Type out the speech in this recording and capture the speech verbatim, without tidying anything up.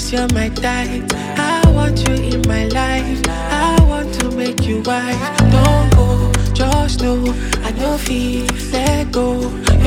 cause you're my type. I want you in my life. I want to make you wife. Don't go, just know I know feel let go.